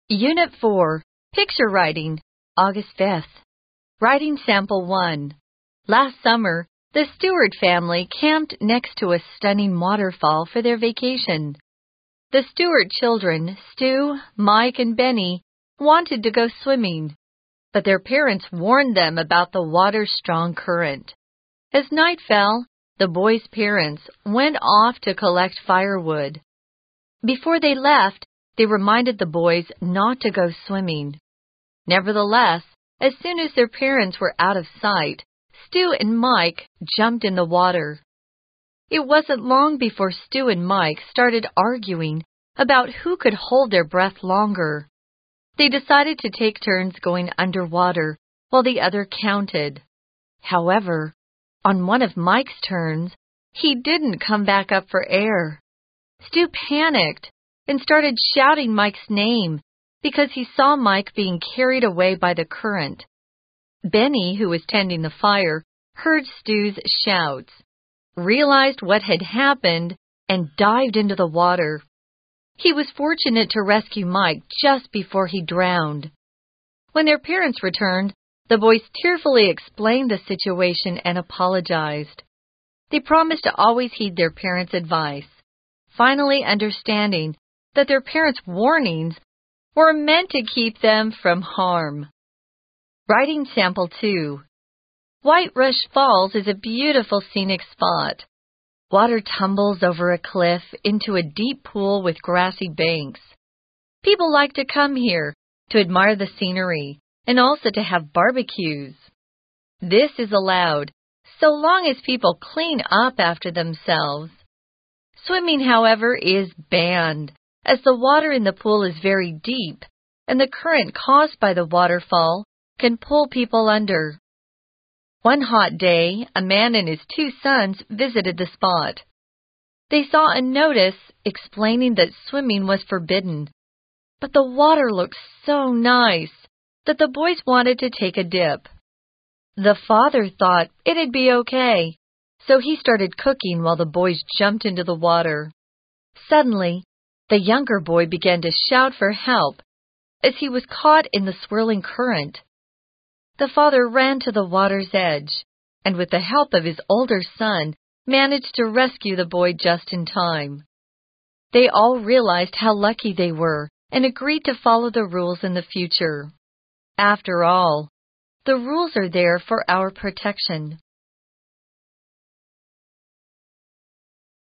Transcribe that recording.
Unit 4, Picture Writing, August 5th. Writing Sample 1. Last summer, the Stewart family camped next to a stunning waterfall for their vacation. The Stewart children, Stu, Mike, and Benny, wanted to go swimming, but their parents warned them about the water's strong current. As night fell, the boys' parents went off to collect firewood. Before they left, they reminded the boys not to go swimming. Nevertheless, as soon as their parents were out of sight, Stu and Mike jumped in the water. It wasn't long before Stu and Mike started arguing about who could hold their breath longer. They decided to take turns going underwater while the other counted. However, on one of Mike's turns, he didn't come back up for air. Stu panicked and started shouting Mike's name because he saw Mike being carried away by the current. Benny, who was tending the fire, heard Stu's shouts, realized what had happened, and dived into the water. He was fortunate to rescue Mike just before he drowned. When their parents returned, the boys tearfully explained the situation and apologized. They promised to always heed their parents' advice, finally understanding that their parents' warnings were meant to keep them from harm. Writing Sample 2. White Rush Falls is a beautiful scenic spot. Water tumbles over a cliff into a deep pool with grassy banks. People like to come here to admire the scenery and also to have barbecues. This is allowed so long as people clean up after themselves. Swimming, however, is banned, as the water in the pool is very deep, and the current caused by the waterfall can pull people under. One hot day, a man and his 2 sons visited the spot. They saw a notice explaining that swimming was forbidden, but the water looked so nice that the boys wanted to take a dip. The father thought it'd be okay, so he started cooking while the boys jumped into the water. Suddenly, the younger boy began to shout for help as he was caught in the swirling current. The father ran to the water's edge, and with the help of his older son, managed to rescue the boy just in time. They all realized how lucky they were and agreed to follow the rules in the future. After all, the rules are there for our protection.